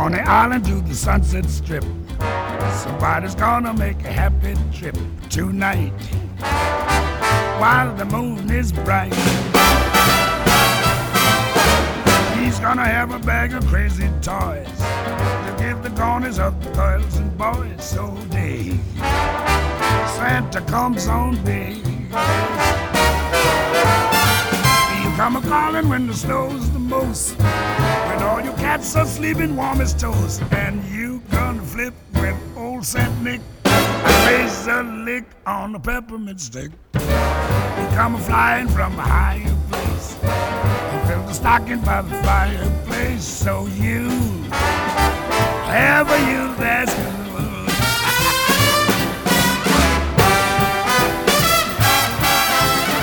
On the island to the Sunset Strip, somebody's gonna make a happy trip tonight while the moon is bright. He's gonna have a bag of crazy toys to give the corners of the girls and boys. So day Santa comes on day. You come a-calling when the snow's the most, when all your cats are sleeping warm as toast, and you gonna flip with old Saint Nick, raise a lick on a peppermint stick. You come a-flying from a higher place, you fill the stocking by the fireplace. So you, ever you that's